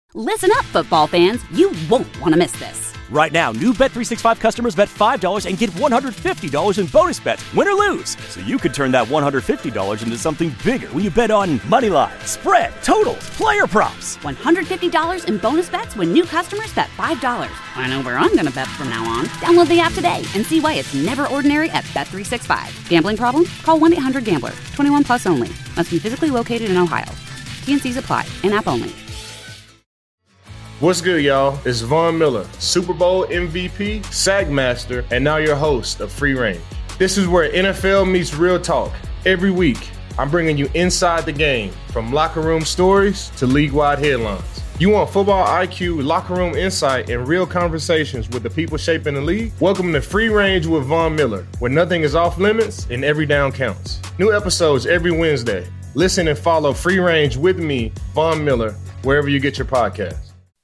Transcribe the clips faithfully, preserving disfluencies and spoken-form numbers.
Listen up, football fans. You won't want to miss this. Right now, new Bet three sixty-five customers bet five dollars and get one hundred fifty dollars in bonus bets, win or lose. So you could turn that one hundred fifty dollars into something bigger when you bet on money line, spread, totals, player props. one hundred fifty dollars in bonus bets when new customers bet five dollars. I know where I'm going to bet from now on. Download the app today and see why it's never ordinary at Bet three sixty-five. Gambling problem? Call one eight hundred gambler. twenty-one plus only. Must be physically located in Ohio. T N Cs apply. In-app only. What's good, y'all? It's Von Miller, Super Bowl M V P, Sack Master, and now your host of Free Range. This is where N F L meets real talk. Every week, I'm bringing you inside the game, from locker room stories to league-wide headlines. You want football I Q, locker room insight, and real conversations with the people shaping the league? Welcome to Free Range with Von Miller, where nothing is off limits and every down counts. New episodes every Wednesday. Listen and follow Free Range with me, Von Miller, wherever you get your podcasts.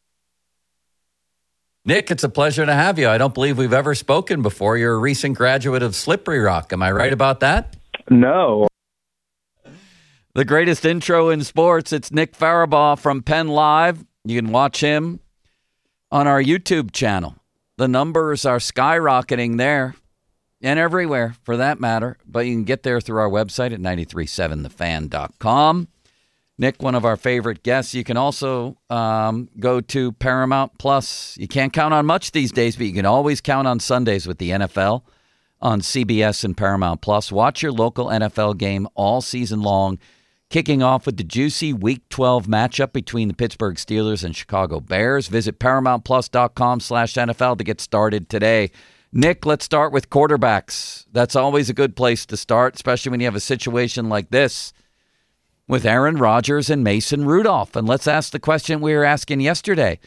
Nick, it's a pleasure to have you. I don't believe we've ever spoken before. You're a recent graduate of Slippery Rock. Am I right about that? No. The greatest intro in sports. It's Nick Farabaugh from Penn Live. You can watch him on our YouTube channel. The numbers are skyrocketing there and everywhere, for that matter. But you can get there through our website at nine three seven the fan dot com. Nick, one of our favorite guests. You can also um, go to Paramount Plus. You can't count on much these days, but you can always count on Sundays with the N F L on C B S and Paramount Plus. Watch your local N F L game all season long, kicking off with the juicy Week twelve matchup between the Pittsburgh Steelers and Chicago Bears. Visit ParamountPlus.com slash NFL to get started today. Nick, let's start with quarterbacks. That's always a good place to start, especially when you have a situation like this with Aaron Rodgers and Mason Rudolph. And let's ask the question we were asking yesterday.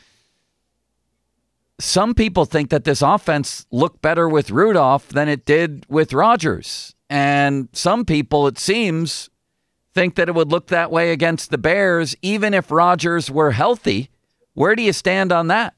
Some people think that this offense looked better with Rudolph than it did with Rodgers. And some people, it seems, think that it would look that way against the Bears, even if Rodgers were healthy. Where do you stand on that?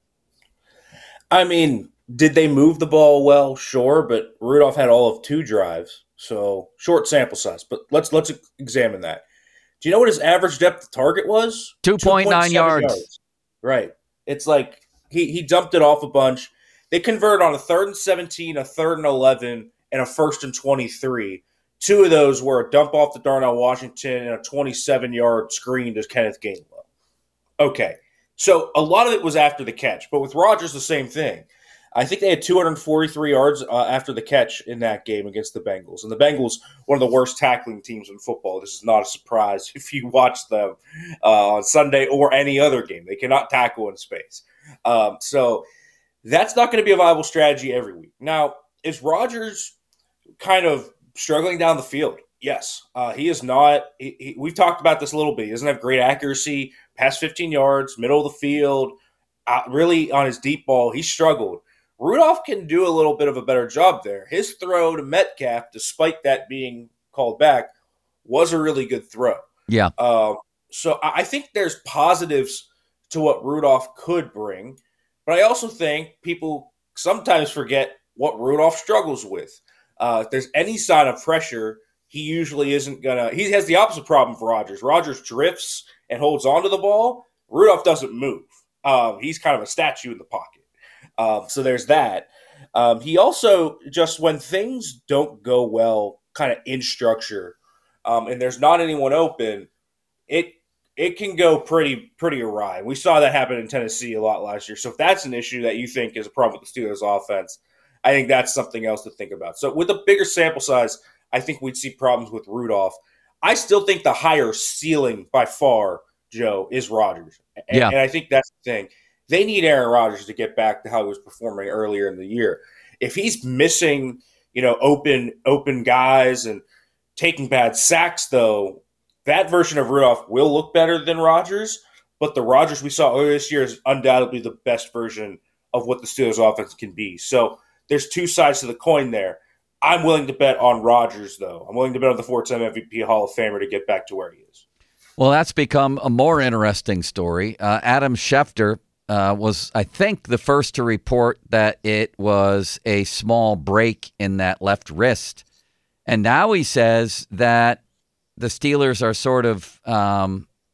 I mean, did they move the ball well? Sure, but Rudolph had all of two drives, so short sample size. But let's let's examine that. Do you know what his average depth of target was? two point nine yards. yards. Right. It's like he, he dumped it off a bunch. They converted on a third and seventeen, a third and eleven, and a first and twenty-three. Two of those were a dump off to Darnell Washington and a twenty-seven-yard screen to Kenneth Gainwell. Okay. So a lot of it was after the catch. But with Rodgers, the same thing. I think they had two hundred forty-three yards uh, after the catch in that game against the Bengals. And the Bengals, one of the worst tackling teams in football. This is not a surprise if you watch them uh, on Sunday or any other game. They cannot tackle in space. Um, so that's not going to be a viable strategy every week. Now, is Rodgers kind of struggling down the field? Yes. Uh, he is not. He, he, we've talked about this a little bit. He doesn't have great accuracy, past fifteen yards, middle of the field. Uh, really, on his deep ball, he struggled. Rudolph can do a little bit of a better job there. His throw to Metcalf, despite that being called back, was a really good throw. Yeah. Um, so I think there's positives to what Rudolph could bring, but I also think people sometimes forget what Rudolph struggles with. Uh, if there's any sign of pressure, he usually isn't going to – he has the opposite problem for Rodgers. Rodgers drifts and holds onto the ball. Rudolph doesn't move. Um, he's kind of a statue in the pocket. Um, so there's that. Um, he also, just when things don't go well kind of in structure um, and there's not anyone open, it it can go pretty pretty awry. We saw that happen in Tennessee a lot last year. So if that's an issue that you think is a problem with the Steelers offense, I think that's something else to think about. So with a bigger sample size, I think we'd see problems with Rudolph. I still think the higher ceiling by far, Joe, is Rodgers. And, yeah. and I think that's the thing. They need Aaron Rodgers to get back to how he was performing earlier in the year. If he's missing, you know, open open guys and taking bad sacks, though, that version of Rudolph will look better than Rodgers. But the Rodgers we saw earlier this year is undoubtedly the best version of what the Steelers offense can be. So there's two sides to the coin there. I'm willing to bet on Rodgers, though. I'm willing to bet on the four-time M V P Hall of Famer to get back to where he is. Well, that's become a more interesting story. Uh, Adam Schefter Uh, was, I think, the first to report that it was a small break in that left wrist. And now he says that the Steelers are sort of um,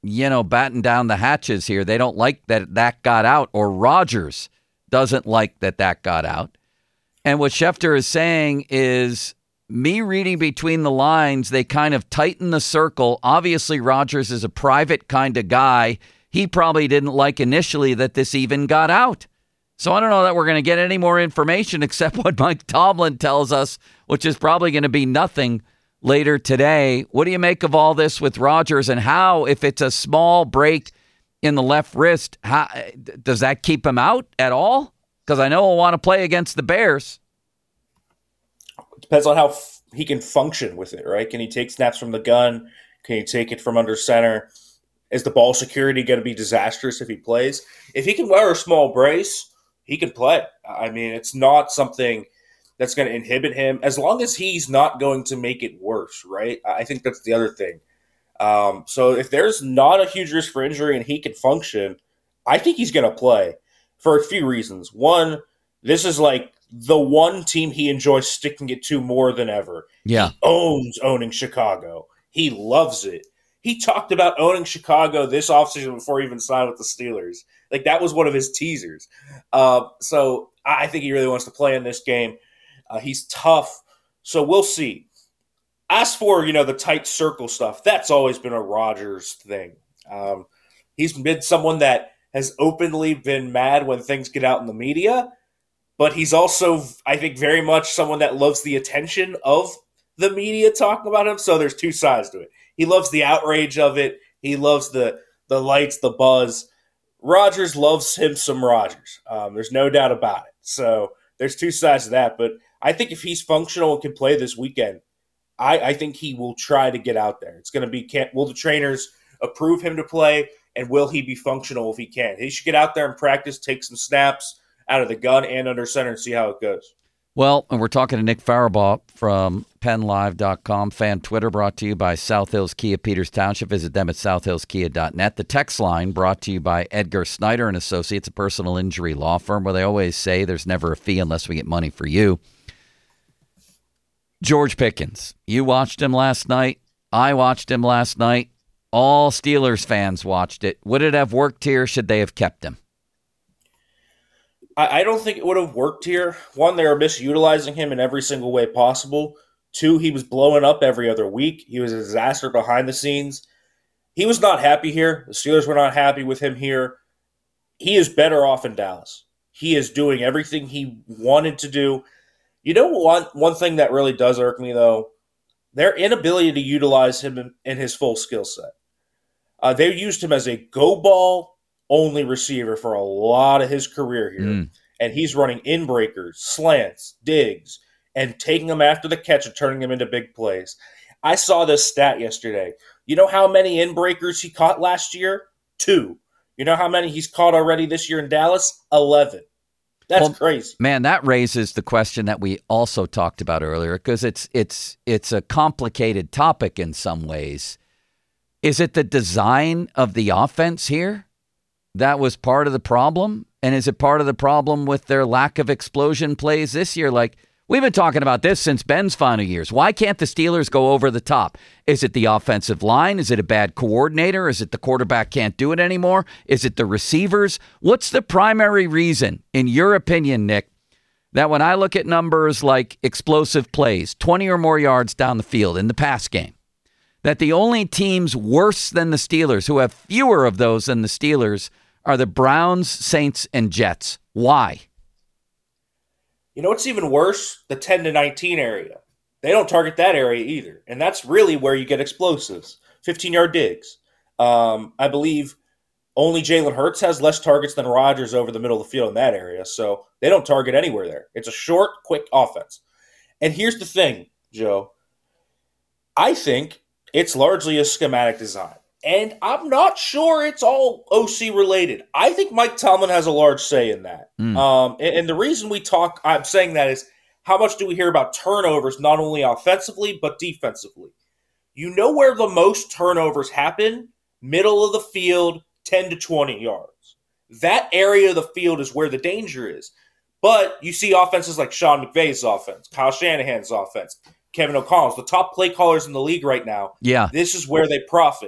you know, batten down the hatches here. They don't like that that got out, or Rodgers doesn't like that that got out. And what Schefter is saying is, me reading between the lines, they kind of tighten the circle. Obviously, Rodgers is a private kind of guy. He probably didn't like initially that this even got out. So I don't know that we're going to get any more information except what Mike Tomlin tells us, which is probably going to be nothing later today. What do you make of all this with Rodgers, and how, if it's a small break in the left wrist, how, does that keep him out at all? Because I know he'll want to play against the Bears. It depends on how f- he can function with it, right? Can he take snaps from the gun? Can he take it from under center? Is the ball security going to be disastrous if he plays? If he can wear a small brace, he can play. I mean, it's not something that's going to inhibit him, as long as he's not going to make it worse, right? I think that's the other thing. Um, so if there's not a huge risk for injury and he can function, I think he's going to play for a few reasons. One, this is like the one team he enjoys sticking it to more than ever. Yeah. He owns owning Chicago. He loves it. He talked about owning Chicago this offseason before he even signed with the Steelers. Like, that was one of his teasers. Uh, so I think he really wants to play in this game. Uh, he's tough, so we'll see. As for, you know, the tight circle stuff, that's always been a Rodgers thing. Um, he's been someone that has openly been mad when things get out in the media, but he's also, I think, very much someone that loves the attention of the media talking about him, so there's two sides to it. He loves the outrage of it. He loves the the lights, the buzz. Rodgers loves him some Rodgers. Um, there's no doubt about it. So there's two sides to that, but I think if he's functional and can play this weekend, I, I think he will try to get out there. It's going to be, can, will the trainers approve him to play, and will he be functional if he can? He should get out there and practice, take some snaps out of the gun and under center, and see how it goes. Well, and we're talking to Nick Farabaugh from Penn Live dot com. Fan Twitter brought to you by South Hills Kia, Peters Township. Visit them at south hills kia dot net. The text line brought to you by Edgar Snyder and Associates, a personal injury law firm where they always say there's never a fee unless we get money for you. George Pickens, you watched him last night. I watched him last night. All Steelers fans watched it. Would it have worked here? Should they have kept him? I don't think it would have worked here. One, they were misutilizing him in every single way possible. Two, he was blowing up every other week. He was a disaster behind the scenes. He was not happy here. The Steelers were not happy with him here. He is better off in Dallas. He is doing everything he wanted to do. You know, one, one thing that really does irk me, though, their inability to utilize him in, in his full skill set. Uh, they used him as a go ball only receiver for a lot of his career here. Mm. And he's running in breakers, slants, digs, and taking them after the catch and turning them into big plays. I saw this stat yesterday. You know how many in breakers he caught last year? Two. You know how many he's caught already this year in Dallas? Eleven. That's well, crazy. Man, that raises the question that we also talked about earlier, because it's it's it's a complicated topic in some ways. Is it the design of the offense here that was part of the problem? And is it part of the problem with their lack of explosion plays this year? Like, we've been talking about this since Ben's final years. Why can't the Steelers go over the top? Is it the offensive line? Is it a bad coordinator? Is it the quarterback can't do it anymore? Is it the receivers? What's the primary reason, in your opinion, Nick, that when I look at numbers like explosive plays, twenty or more yards down the field in the pass game, that the only teams worse than the Steelers, who have fewer of those than the Steelers, are the Browns, Saints, and Jets? Why? You know what's even worse? The ten to nineteen area. They don't target that area either. And that's really where you get explosives. fifteen-yard digs. Um, I believe only Jalen Hurts has less targets than Rodgers over the middle of the field in that area. So they don't target anywhere there. It's a short, quick offense. And here's the thing, Joe. I think it's largely a schematic design. And I'm not sure it's all O C related. I think Mike Tomlin has a large say in that. Mm. Um, and, and the reason we talk, I'm saying that is, how much do we hear about turnovers, not only offensively, but defensively? You know where the most turnovers happen? Middle of the field, ten to twenty yards. That area of the field is where the danger is. But you see offenses like Sean McVay's offense, Kyle Shanahan's offense, Kevin O'Connell's, the top play callers in the league right now. Yeah. This is where they profit.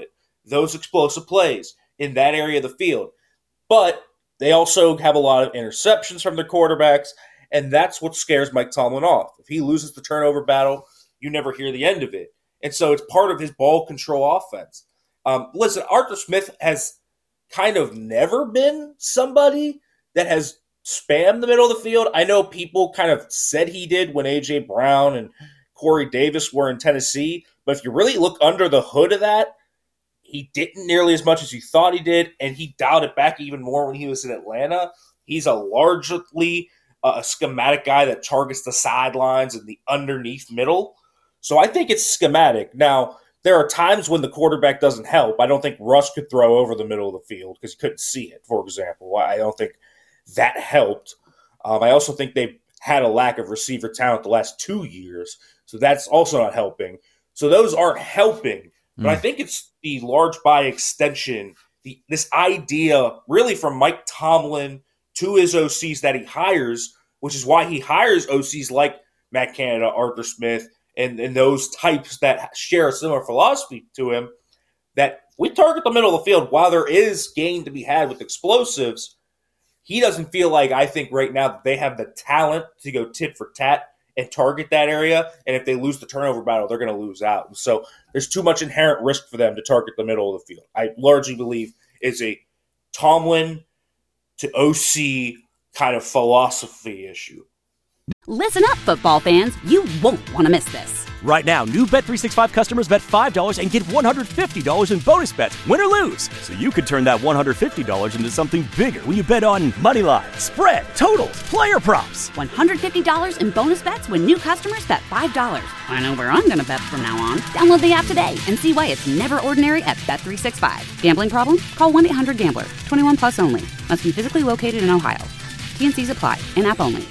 those explosive plays in that area of the field. But they also have a lot of interceptions from their quarterbacks, and that's what scares Mike Tomlin off. If he loses the turnover battle, you never hear the end of it. And so it's part of his ball control offense. Um, listen, Arthur Smith has kind of never been somebody that has spammed the middle of the field. I know people kind of said he did when A J. Brown and Corey Davis were in Tennessee, but if you really look under the hood of that, he didn't nearly as much as you thought he did, and he dialed it back even more when he was in Atlanta. He's a largely uh, a schematic guy that targets the sidelines and the underneath middle. So I think it's schematic. Now, there are times when the quarterback doesn't help. I don't think Russ could throw over the middle of the field because he couldn't see it, for example. I don't think that helped. Um, I also think they've had a lack of receiver talent the last two years, so that's also not helping. So those aren't helping. But mm. I think it's the large by extension, the this idea really from Mike Tomlin to his O Cs that he hires, which is why he hires O Cs like Matt Canada, Arthur Smith, and, and those types that share a similar philosophy to him, that we target the middle of the field. While there is gain to be had with explosives, he doesn't feel like, I think right now, that they have the talent to go tit for tat and target that area. And if they lose the turnover battle, they're going to lose out. So there's too much inherent risk for them to target the middle of the field. I largely believe it's a Tomlin to O C kind of philosophy issue. Listen up, football fans. You won't want to miss this. Right now, new Bet three sixty-five customers bet five dollars and get one hundred fifty dollars in bonus bets, win or lose. So you could turn that one hundred fifty dollars into something bigger when you bet on money line, spread, totals, player props. one hundred fifty dollars in bonus bets when new customers bet five dollars. I know where I'm going to bet from now on. Download the app today and see why it's never ordinary at Bet three sixty-five. Gambling problem? Call one eight hundred gambler. twenty-one plus only. Must be physically located in Ohio. T and C's apply. In-app only.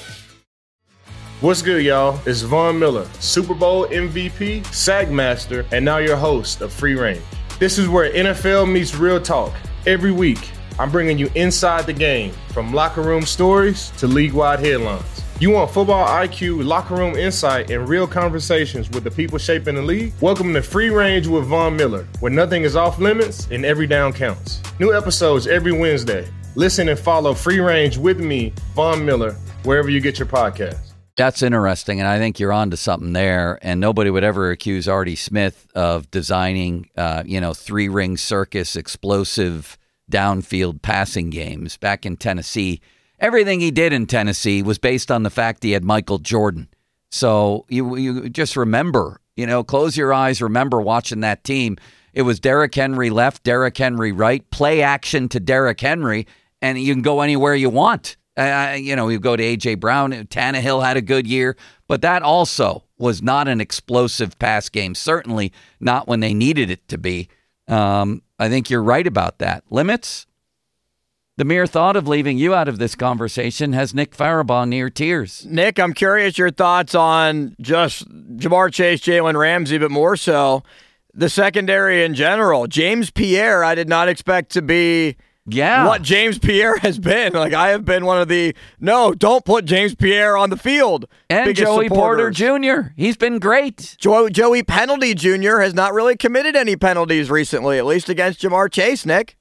What's good, y'all? It's Von Miller, Super Bowl M V P, SAG Master, and now your host of Free Range. This is where N F L meets real talk. Every week, I'm bringing you inside the game, from locker room stories to league-wide headlines. You want football I Q, locker room insight, and real conversations with the people shaping the league? Welcome to Free Range with Von Miller, where nothing is off limits and every down counts. New episodes every Wednesday. Listen and follow Free Range with me, Von Miller, wherever you get your podcasts. That's interesting, and I think you're on to something there. And nobody would ever accuse Artie Smith of designing, uh, you know, three-ring circus, explosive downfield passing games back in Tennessee. Everything he did in Tennessee was based on the fact he had Michael Jordan. So you you just remember, you know, close your eyes, remember watching that team. It was Derrick Henry left, Derrick Henry right, play action to Derrick Henry, and you can go anywhere you want. Uh, you know, you go to A J. Brown. Tannehill had a good year, but that also was not an explosive pass game. Certainly not when they needed it to be. Um, I think you're right about that. Limits? The mere thought of leaving you out of this conversation has Nick Farabaugh near tears. Nick, I'm curious your thoughts on just Ja'Marr Chase, Jalen Ramsey, but more so the secondary in general. James Pierre, I did not expect to be... Yeah. What James Pierre has been. Like, I have been one of the, no, don't put James Pierre on the field. And Joey supporters. Porter Junior He's been great. Jo- Joey Penalty Junior has not really committed any penalties recently, at least against Ja'Marr Chase, Nick.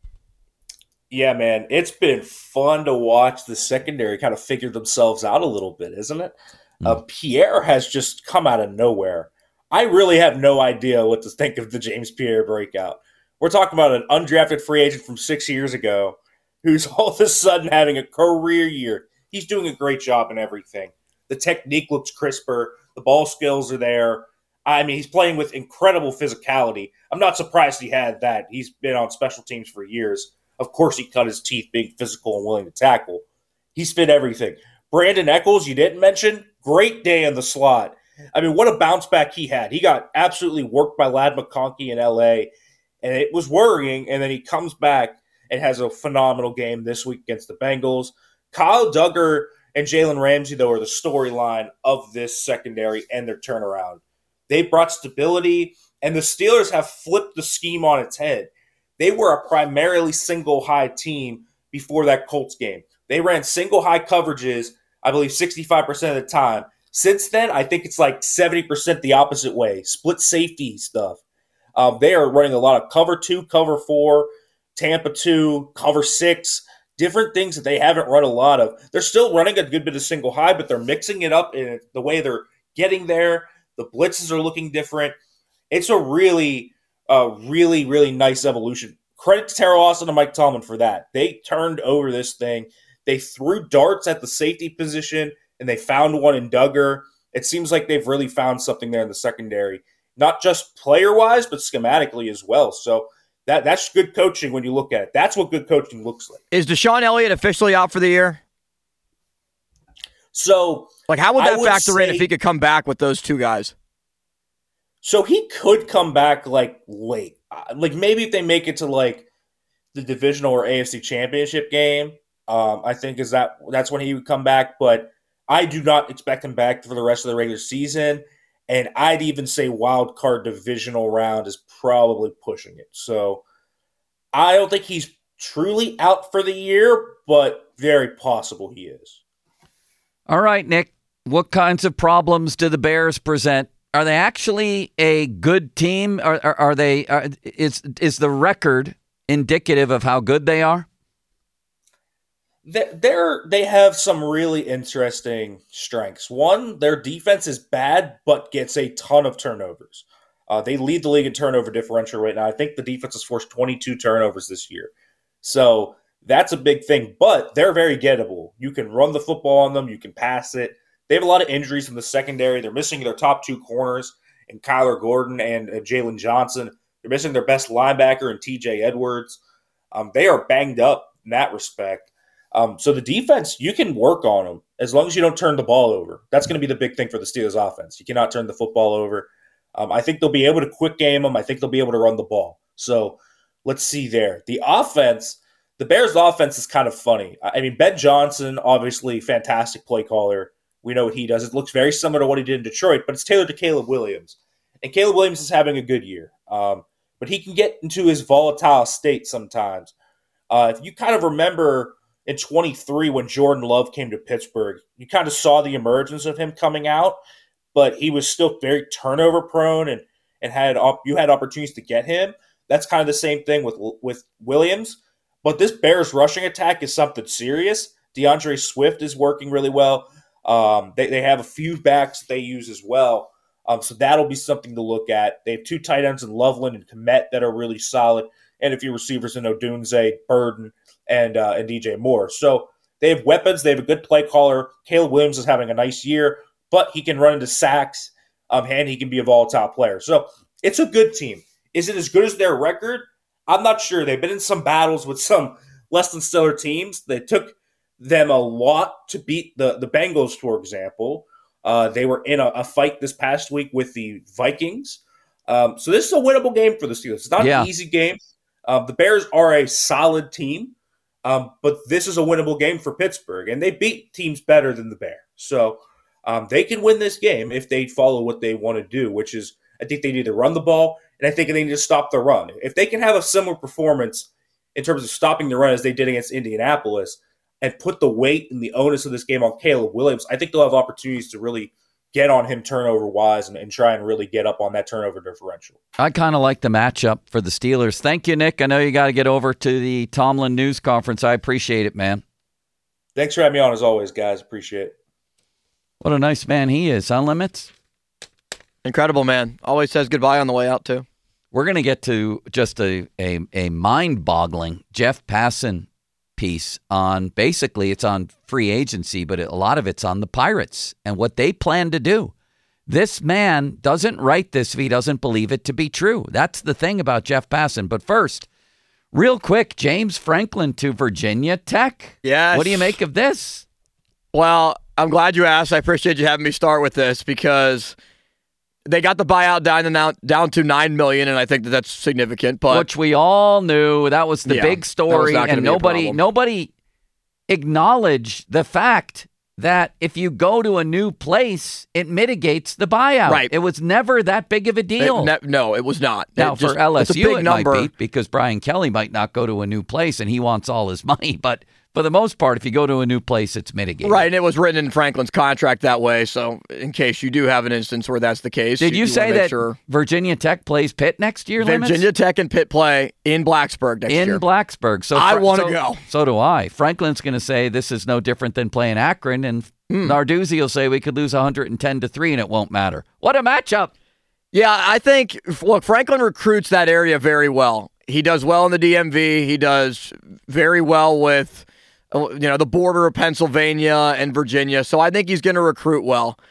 Yeah, man. It's been fun to watch the secondary kind of figure themselves out a little bit, isn't it? Mm. Uh, Pierre has just come out of nowhere. I really have no idea what to think of the James Pierre breakout. We're talking about an undrafted free agent from six years ago who's all of a sudden having a career year. He's doing a great job in everything. The technique looks crisper. The ball skills are there. I mean, he's playing with incredible physicality. I'm not surprised he had that. He's been on special teams for years. Of course, he cut his teeth being physical and willing to tackle. He's fit everything. Brandon Echols, you didn't mention, great day in the slot. I mean, what a bounce back he had. He got absolutely worked by Ladd McConkey in L A, and it was worrying, and then he comes back and has a phenomenal game this week against the Bengals. Kyle Duggar and Jalen Ramsey, though, are the storyline of this secondary and their turnaround. They brought stability, and the Steelers have flipped the scheme on its head. They were a primarily single-high team before that Colts game. They ran single-high coverages, I believe, sixty-five percent of the time. Since then, I think it's like seventy percent the opposite way, split safety stuff. Um, they are running a lot of cover two, cover four, Tampa two, cover six, different things that they haven't run a lot of. They're still running a good bit of single high, but they're mixing it up in the way they're getting there. The blitzes are looking different. It's a really, uh, really, really nice evolution. Credit to Teryl Austin and Mike Tomlin for that. They turned over this thing. They threw darts at the safety position, and they found one in Duggar. It seems like they've really found something there in the secondary, not just player-wise, but schematically as well. So that that's good coaching when you look at it. That's what good coaching looks like. Is Deshaun Elliott officially out for the year? So, like, how would that would factor say, in if he could come back with those two guys? So he could come back, like, late. Like, maybe if they make it to, like, the divisional or A F C championship game, um, I think is that that's when he would come back. But I do not expect him back for the rest of the regular season. And I'd even say wild card divisional round is probably pushing it. So I don't think he's truly out for the year, but very possible he is. All right, Nick, what kinds of problems do the Bears present? Are they actually a good team? Are, are, are they? Are, is is the record indicative of how good they are? They're, they have some really interesting strengths. One, their defense is bad, but gets a ton of turnovers. Uh, they lead the league in turnover differential right now. I think the defense has forced twenty-two turnovers this year. So that's a big thing, but they're very gettable. You can run the football on them. You can pass it. They have a lot of injuries in the secondary. They're missing their top two corners in Kyler Gordon and uh, Jalen Johnson. They're missing their best linebacker in T J Edwards. Um, they are banged up in that respect. Um, so the defense, you can work on them as long as you don't turn the ball over. That's going to be the big thing for the Steelers offense. You cannot turn the football over. Um, I think they'll be able to quick game them. I think they'll be able to run the ball. So let's see there. The offense, the Bears' offense is kind of funny. I mean, Ben Johnson, obviously fantastic play caller. We know what he does. It looks very similar to what he did in Detroit, but it's tailored to Caleb Williams. And Caleb Williams is having a good year. Um, but he can get into his volatile state sometimes. Uh, if you kind of remember in twenty-three when Jordan Love came to Pittsburgh, you kind of saw the emergence of him coming out, but he was still very turnover prone and, and had op- you had opportunities to get him. That's kind of the same thing with, with Williams. But this Bears rushing attack is something serious. DeAndre Swift is working really well. Um, they, they have a few backs that they use as well. Um, so that'll be something to look at. They have two tight ends in Loveland and Kmet that are really solid, and a few receivers in Odunze, Burden, and uh, and D J Moore. So they have weapons. They have a good play caller. Caleb Williams is having a nice year, but he can run into sacks, um, and he can be a volatile player. So it's a good team. Is it as good as their record? I'm not sure. They've been in some battles with some less than stellar teams. They took them a lot to beat the, the Bengals, for example. Uh, they were in a, a fight this past week with the Vikings. Um, so this is a winnable game for the Steelers. It's not yeah. an easy game. Uh, the Bears are a solid team, um, but this is a winnable game for Pittsburgh, and they beat teams better than the Bears. So um, they can win this game if they follow what they want to do, which is I think they need to run the ball, and I think they need to stop the run. If they can have a similar performance in terms of stopping the run as they did against Indianapolis and put the weight and the onus of this game on Caleb Williams, I think they'll have opportunities to really get on him turnover-wise and, and try and really get up on that turnover differential. I kind of like the matchup for the Steelers. Thank you, Nick. I know you got to get over to the Tomlin news conference. I appreciate it, man. Thanks for having me on as always, guys. Appreciate it. What a nice man he is, huh, Limits? Incredible, man. Always says goodbye on the way out, too. We're going to get to just a, a, a mind-boggling Jeff Passan piece on, basically it's on free agency, but a lot of it's on the Pirates and what they plan to do. This man doesn't write this if he doesn't believe it to be true. That's the thing about Jeff Passan. But first, real quick, James Franklin to Virginia Tech. Yes. What do you make of this? Well, I'm glad you asked. I appreciate you having me start with this because they got the buyout down now down to nine million dollars, and I think that that's significant. But which we all knew that was the yeah, big story, and nobody nobody acknowledged the fact that if you go to a new place, it mitigates the buyout. Right. It was never that big of a deal. It, ne- no, it was not. Now, it just, for L S U, it's a big it number. might be because Brian Kelly might not go to a new place, and he wants all his money. But for the most part, if you go to a new place, it's mitigated. Right, and it was written in Franklin's contract that way, so in case you do have an instance where that's the case. Did you, you say that sure. Virginia Tech plays Pitt next year, Virginia Limits? Tech and Pitt play in Blacksburg next in year. In Blacksburg. So I Fra- want to so, go. So do I. Franklin's going to say this is no different than playing Akron, and mm. Narduzzi will say we could lose one hundred ten to three and it won't matter. What a matchup. Yeah, I think, look, Franklin recruits that area very well. He does well in the D M V. He does very well with, you know, the border of Pennsylvania and Virginia. So I think he's going to recruit well.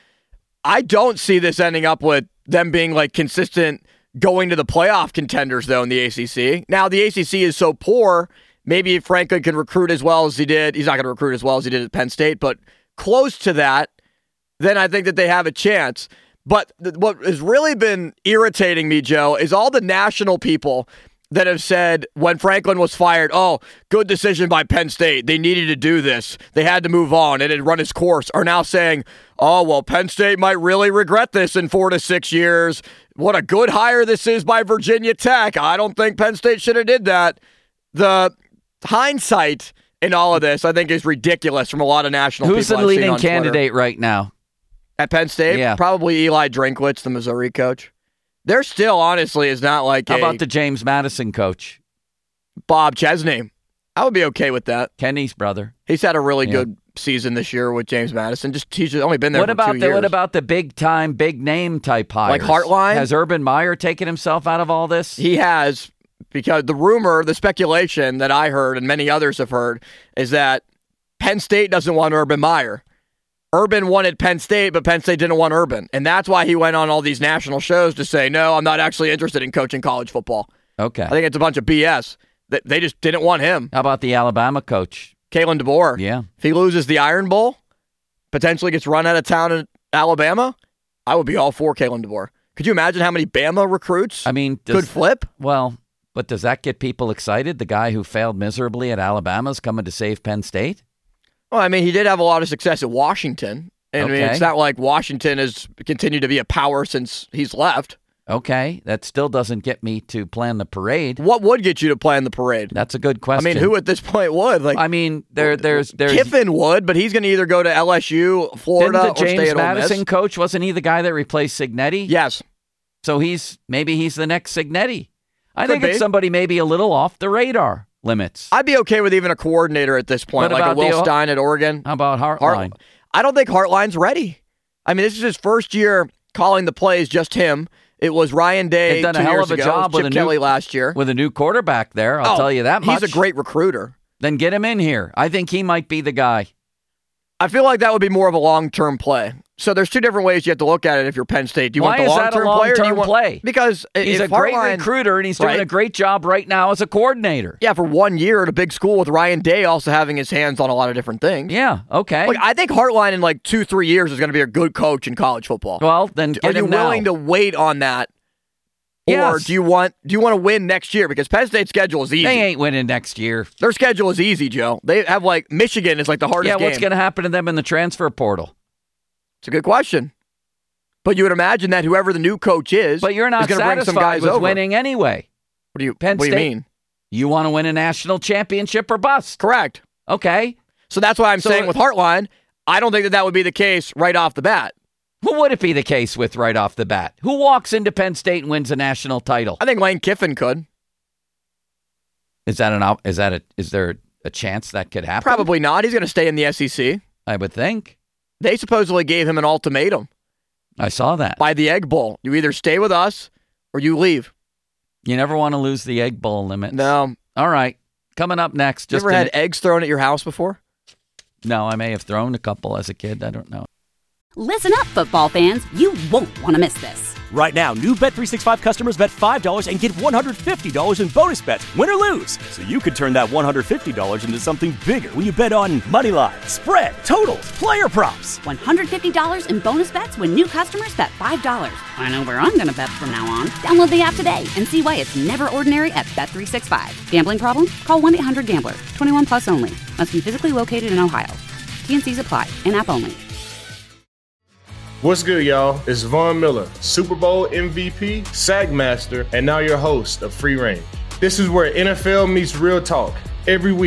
I don't see this ending up with them being like consistent going to the playoff contenders, though, in the A C C. Now, the A C C is so poor, maybe if Franklin can recruit as well as he did. He's not going to recruit as well as he did at Penn State, but close to that, then I think that they have a chance. But th- what has really been irritating me, Joe, is all the national people that have said when Franklin was fired, oh, good decision by Penn State. They needed to do this. They had to move on. It had run its course. Are now saying, oh, well, Penn State might really regret this in four to six years. What a good hire this is by Virginia Tech. I don't think Penn State should have did that. The hindsight in all of this, I think, is ridiculous from a lot of national Who's people. Who's the leading on candidate Twitter. right now? At Penn State? Yeah. Probably Eli Drinkwitz, the Missouri coach. There still, honestly, is not like How a about the James Madison coach? Bob Chesney. I would be okay with that. Kenny's brother. He's had a really Yeah. good season this year with James Madison. Just he's only been there What for about two the years. what about the big time, big name type hires? Like Hartline? Has Urban Meyer taken himself out of all this? He has, because the rumor, the speculation that I heard and many others have heard is that Penn State doesn't want Urban Meyer. Urban wanted Penn State, but Penn State didn't want Urban. And that's why he went on all these national shows to say, no, I'm not actually interested in coaching college football. Okay. I think it's a bunch of B S. They just didn't want him. How about the Alabama coach? Kalen DeBoer. Yeah. If he loses the Iron Bowl, potentially gets run out of town in Alabama, I would be all for Kalen DeBoer. Could you imagine how many Bama recruits I mean, does, could flip? Well, but does that get people excited? The guy who failed miserably at Alabama is coming to save Penn State? Well, I mean, he did have a lot of success at Washington. And I mean, Okay. it's not like Washington has continued to be a power since he's left. Okay, that still doesn't get me to plan the parade. What would get you to plan the parade? That's a good I question. mean, who at this point would? Like, I mean, there, there's, there's. Kiffin would, but he's going to either go to L S U, Florida, Didn't the or stay James at Ole Miss. Madison coach, wasn't he the guy that replaced Signetti? Yes. So he's maybe he's the next Signetti. I Could think it's be. somebody maybe a little off the radar limits. I'd be okay with even a coordinator at this point, What like a about the Will O- Stein at Oregon. How about Hartline? Hart- I don't think Hartline's ready. I mean, this is his first year calling the plays, just him. It was Ryan Day They've done two a hell years of a ago. job Chip with a new- Kelly last year. With a new quarterback there, I'll Oh, tell you that much. He's a great recruiter. Then get him in here. I think he might be the guy. I feel like that would be more of a long-term play. So there's two different ways you have to look at it if you're Penn State. Do you Why want the is that a long-term player? or do you long-term want, play? Because He's if a great Hartline- recruiter, and he's doing Right. a great job right now as a coordinator. Yeah, for one year at a big school with Ryan Day also having his hands on a lot of different things. Yeah, okay. Like, I think Hartline in like two, three years is going to be a good coach in college football. well, then get Are you him now. willing to wait on that? Or Yes. do you want do you want to win next year? Because Penn State's schedule is easy. They ain't winning next year. Their schedule is easy, Joe. They have like Michigan is like the hardest Yeah, what's game. going to happen to them in the transfer portal? It's a good question. But you would imagine that whoever the new coach is, But you're is not going to bring some satisfied guys with over. winning anyway. What do you Penn What do you State- mean? You want to win a national championship or bust? Correct. Okay. So that's why I'm So- saying with Hartline, I don't think that that would be the case right off the bat. Who would it be the case with right off the bat? Who walks into Penn State and wins a national title? I think Lane Kiffin could. Is that an op- is that a is there a chance that could happen? Probably not. He's going to stay in the S E C. I would think. They supposedly gave him an ultimatum I saw that. by the Egg Bowl. You either stay with us or you leave. You never want to lose the Egg Bowl limits. No. All right. Coming up next. You Just ever an- had eggs thrown at your house before? No, I may have thrown a couple as a kid. I don't know. Listen up, football fans. You won't want to miss this. Right now, new Bet three sixty-five customers bet five dollars and get one hundred fifty dollars in bonus bets, win or lose. So you could turn that one hundred fifty dollars into something bigger when you bet on money line, spread, totals, player props. one hundred fifty dollars in bonus bets when new customers bet five dollars. I know where I'm going to bet from now on. Download the app today and see why it's never ordinary at Bet three sixty-five. Gambling problem? Call one eight hundred gambler. twenty-one plus only. Must be physically located in Ohio. T N Cs apply. In-app only. What's good, y'all? It's Von Miller, Super Bowl M V P, SAG Master, and now your host of Free Reign. This is where N F L meets real talk. Every week,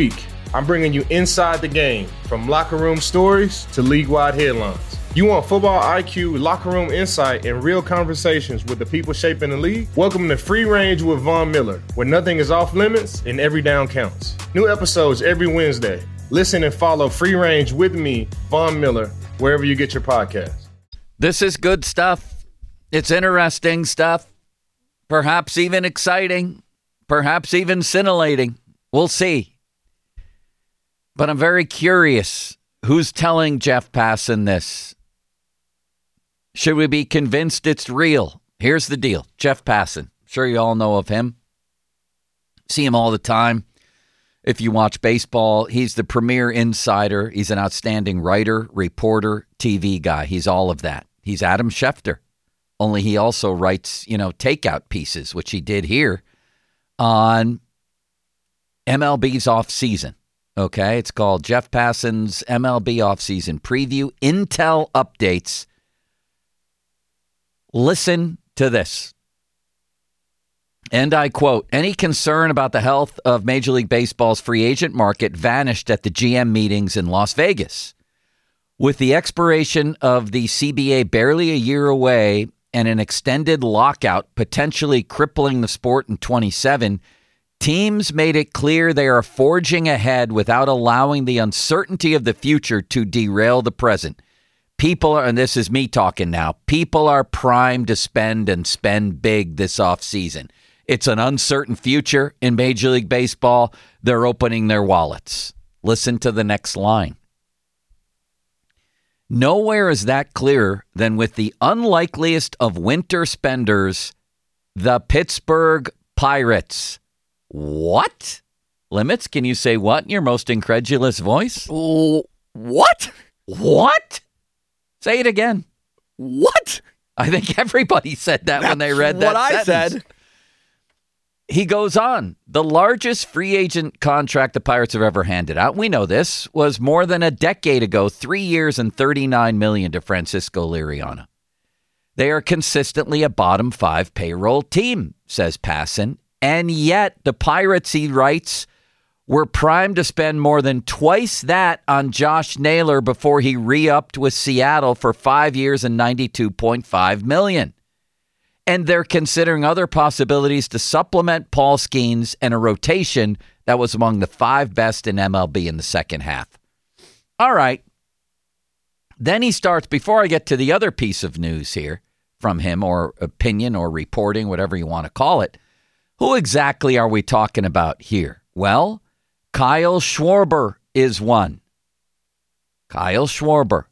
I'm bringing you inside the game, from locker room stories to league-wide headlines. You want football I Q, locker room insight, and real conversations with the people shaping the league? Welcome to Free Range with Von Miller, where nothing is off limits and every down counts. New episodes every Wednesday. Listen and follow Free Range with me, Von Miller, wherever you get your podcasts. This is good stuff. It's interesting stuff. Perhaps even exciting. Perhaps even scintillating. We'll see. But I'm very curious. Who's telling Jeff Passan this? Should we be convinced it's real? Here's the deal. Jeff Passan. Sure you all know of him. See him all the time. If you watch baseball, he's the premier insider. He's an outstanding writer, reporter, T V guy. He's all of that. He's Adam Schefter. Only he also writes, you know, takeout pieces, which he did here on M L B's offseason. Okay, it's called Jeff Passan's M L B offseason preview, Intel updates. Listen to this. And I quote, any concern about the health of Major League Baseball's free agent market vanished at the G M meetings in Las Vegas. With the expiration of the C B A barely a year away and an extended lockout potentially crippling the sport in twenty-seven, teams made it clear they are forging ahead without allowing the uncertainty of the future to derail the present. People are, and this is me talking now, people are primed to spend and spend big this offseason. It's an uncertain future in Major League Baseball. They're opening their wallets. Listen to the next line. Nowhere is that clearer than with the unlikeliest of winter spenders, the Pittsburgh Pirates. What? Limits, can you say what in your most incredulous voice? Oh, what? What? Say it again. What? I think everybody said that That's when they read that what I sentence. said. He goes on. The largest free agent contract the Pirates have ever handed out, we know this, was more than a decade ago, three years and thirty-nine million dollars to Francisco Liriano. They are consistently a bottom five payroll team, says Passan. And yet the Pirates, he writes, were primed to spend more than twice that on Josh Naylor before he re-upped with Seattle for five years and ninety-two point five million dollars. And they're considering other possibilities to supplement Paul Skeens and a rotation that was among the five best in M L B in the second half. All right. Then he starts, before I get to the other piece of news here from him, or opinion or reporting, whatever you want to call it, who exactly are we talking about here? Well, Kyle Schwarber is one. Kyle Schwarber.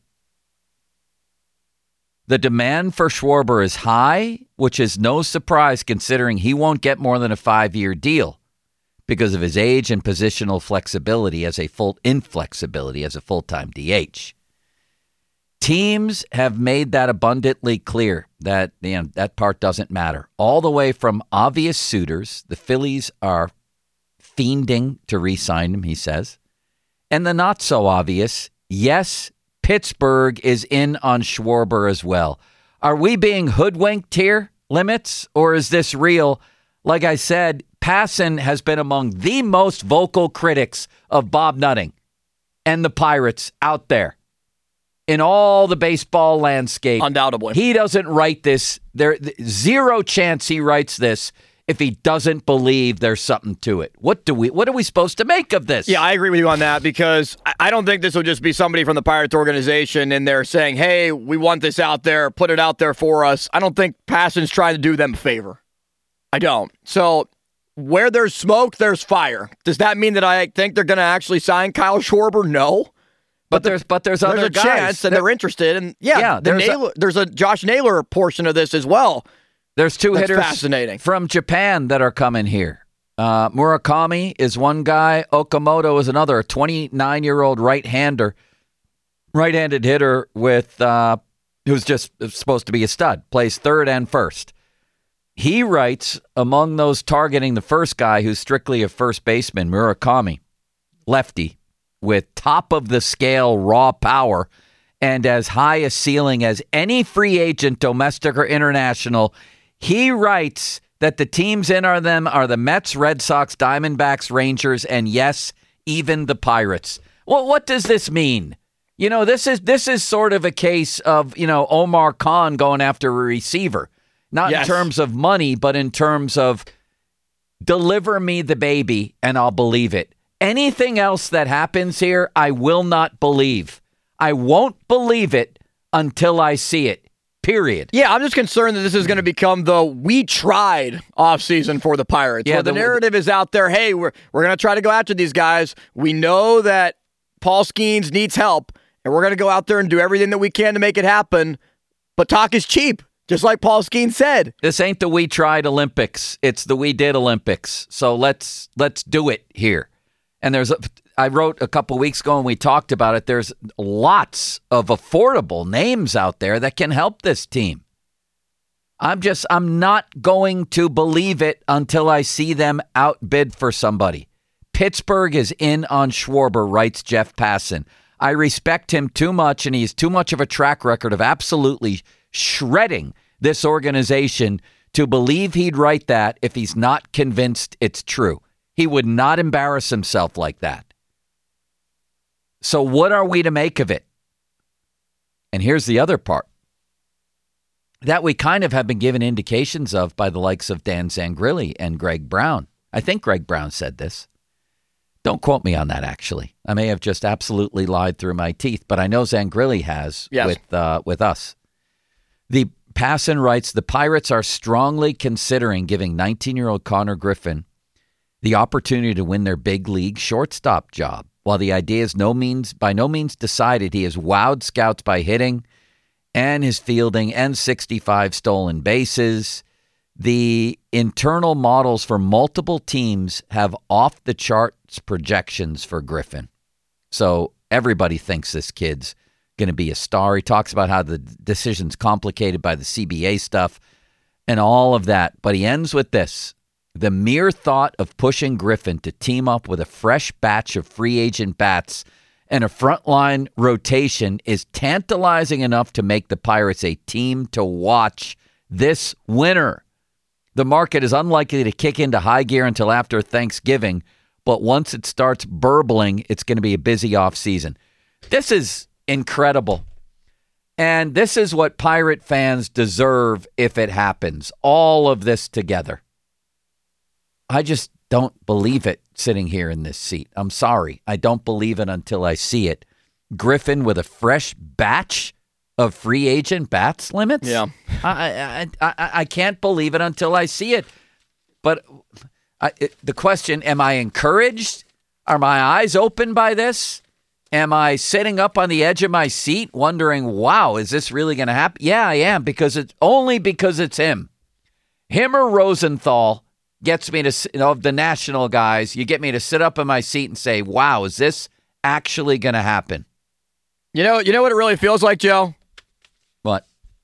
The demand for Schwarber is high, which is no surprise considering he won't get more than a five-year deal because of his age and positional flexibility as a full inflexibility as a full-time D H. Teams have made that abundantly clear that, you know, that part doesn't matter. All the way from obvious suitors, the Phillies are fiending to re-sign him, he says, and the not so obvious, yes, Pittsburgh is in on Schwarber as well. Are we being hoodwinked here, Limits, or is this real? Like I said, Passan has been among the most vocal critics of Bob Nutting and the Pirates out there in all the baseball landscape. Undoubtedly. He doesn't write this. There, zero chance he writes this if he doesn't believe there's something to it. What do we? What are we supposed to make of this? Yeah, I agree with you on that, because I don't think this will just be somebody from the Pirates organization and they're saying, hey, we want this out there, put it out there for us. I don't think Passan's trying to do them a favor. I don't. So where there's smoke, there's fire. Does that mean that I think they're going to actually sign Kyle Schwarber? No. But, but there's but there's, there's other a guys. chance, and there, they're interested. And yeah, yeah the there's, Naylor, a, there's a Josh Naylor portion of this as well. There's two That's hitters fascinating. from Japan that are coming here. Uh, Murakami is one guy. Okamoto is another, a twenty-nine-year-old right-hander, right-handed hitter with uh, who's just supposed to be a stud, plays third and first. He writes, among those targeting the first guy, who's strictly a first baseman, Murakami, lefty, with top-of-the-scale raw power and as high a ceiling as any free agent, domestic or international. He writes that the teams in are them are the Mets, Red Sox, Diamondbacks, Rangers, and yes, even the Pirates. Well, what does this mean? You know, this is this is sort of a case of, you know, Omar Khan going after a receiver. Not yes. in terms of money, but in terms of deliver me the baby and I'll believe it. Anything else that happens here, I will not believe. I won't believe it until I see it. Period. Yeah, I'm just concerned that this is going to become the we tried offseason for the Pirates. Yeah, where the, the narrative is out there, hey, we're we're going to try to go after these guys. We know that Paul Skeens needs help, and we're going to go out there and do everything that we can to make it happen. But talk is cheap, just like Paul Skeens said. This ain't the we tried Olympics. It's the we did Olympics. So let's let's do it here. And there's a, I wrote a couple weeks ago and we talked about it. There's lots of affordable names out there that can help this team. I'm just, I'm not going to believe it until I see them outbid for somebody. Pittsburgh is in on Schwarber, writes Jeff Passan. I respect him too much, and he has too much of a track record of absolutely shredding this organization to believe he'd write that if he's not convinced it's true. He would not embarrass himself like that. So what are we to make of it? And here's the other part that we kind of have been given indications of by the likes of Dan Zangrilli and Greg Brown. I think Greg Brown said this. Don't quote me on that, actually. I may have just absolutely lied through my teeth, but I know Zangrilli has yes. with uh, with us. The Passan writes, the Pirates are strongly considering giving nineteen-year-old Connor Griffin the opportunity to win their big league shortstop job. While the idea is no means by no means decided, he has wowed scouts by hitting and his fielding and sixty-five stolen bases. The internal models for multiple teams have off-the-charts projections for Griffin. So everybody thinks this kid's going to be a star. He talks about how the decision's complicated by the C B A stuff and all of that. But he ends with this. The mere thought of pushing Griffin to team up with a fresh batch of free agent bats and a frontline rotation is tantalizing enough to make the Pirates a team to watch this winter. The market is unlikely to kick into high gear until after Thanksgiving, but once it starts burbling, it's going to be a busy offseason. This is incredible. And this is what Pirate fans deserve if it happens. All of this together. I just don't believe it sitting here in this seat. I'm sorry. I don't believe it until I see it. Griffin with a fresh batch of free agent bats limits? Yeah. I, I, I, I can't believe it until I see it. But I, it, the question, am I encouraged? Are my eyes open by this? Am I sitting up on the edge of my seat wondering, wow, is this really going to happen? Yeah, I am, because it's only because it's him. Him or Rosenthal gets me to, you know, of the national guys, you get me to sit up in my seat and say, wow, is this actually going to happen? You know, you know what it really feels like, Joe? What?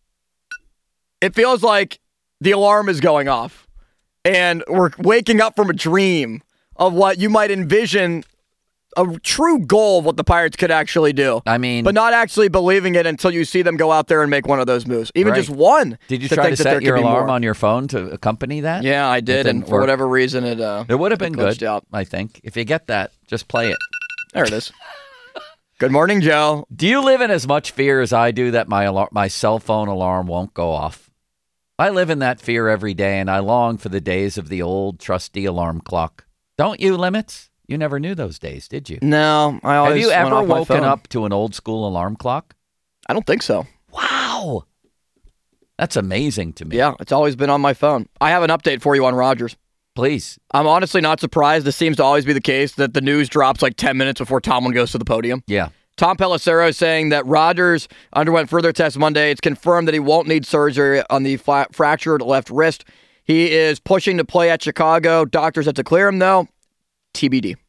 It feels like the alarm is going off and we're waking up from a dream of what you might envision a true goal of what the Pirates could actually do. I mean, but not actually believing it until you see them go out there and make one of those moves. Even right. just one. Did you to try to set your alarm on your phone to accompany that? Yeah, I did, and for work. whatever reason, it uh, it would have been good. Out. I think if you get that, just play it. There it is. Good morning, Joe. Do you live in as much fear as I do that my alarm, my cell phone alarm won't go off? I live in that fear every day, and I long for the days of the old trusty alarm clock. Don't you, Limits? You never knew those days, did you? No, I always. Have you ever went woken up to an old school alarm clock? I don't think so. Wow. That's amazing to me. Yeah, it's always been on my phone. I have an update for you on Rodgers. Please. I'm honestly not surprised. This seems to always be the case that the news drops like ten minutes before Tomlin goes to the podium. Yeah. Tom Pelissero is saying that Rodgers underwent further tests Monday. It's confirmed that he won't need surgery on the fla- fractured left wrist. He is pushing to play at Chicago. Doctors have to clear him, though. T B D.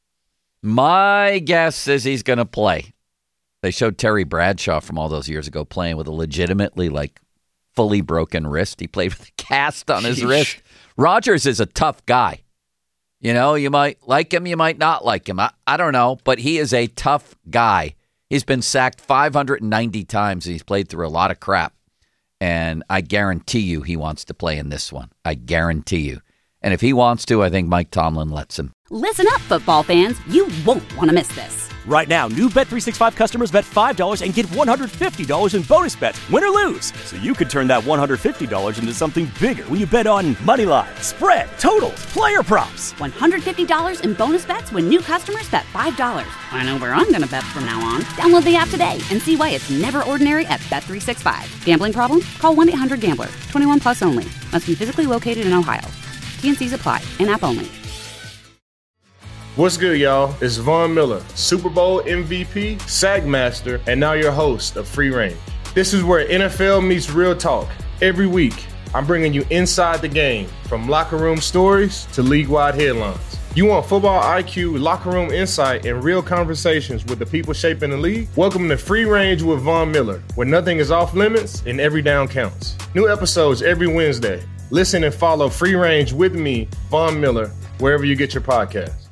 My guess is he's going to play. They showed Terry Bradshaw from all those years ago playing with a legitimately, like, fully broken wrist. He played with a cast on his Sheesh. wrist. Rodgers is a tough guy. You know, you might like him, you might not like him. I, I don't know, but he is a tough guy. He's been sacked five hundred ninety times, and he's played through a lot of crap. And I guarantee you he wants to play in this one. I guarantee you. And if he wants to, I think Mike Tomlin lets him. Listen up, football fans. You won't want to miss this. Right now, new Bet three sixty-five customers bet five dollars and get one hundred fifty dollars in bonus bets, win or lose. So you could turn that one hundred fifty dollars into something bigger when you bet on money line, spread, totals, player props. one hundred fifty dollars in bonus bets when new customers bet five dollars. I know where I'm going to bet from now on. Download the app today and see why it's never ordinary at Bet three sixty-five. Gambling problem? Call one eight hundred gambler. twenty-one plus only. Must be physically located in Ohio. T and Cs apply. In-app only. What's good, y'all? It's Von Miller, Super Bowl M V P, Sack Master, and now your host of Free Range. This is where N F L meets real talk. Every week, I'm bringing you inside the game, from locker room stories to league-wide headlines. You want football I Q, locker room insight, and real conversations with the people shaping the league? Welcome to Free Range with Von Miller, where nothing is off limits and every down counts. New episodes every Wednesday. Listen and follow Free Range with me, Von Miller, wherever you get your podcasts.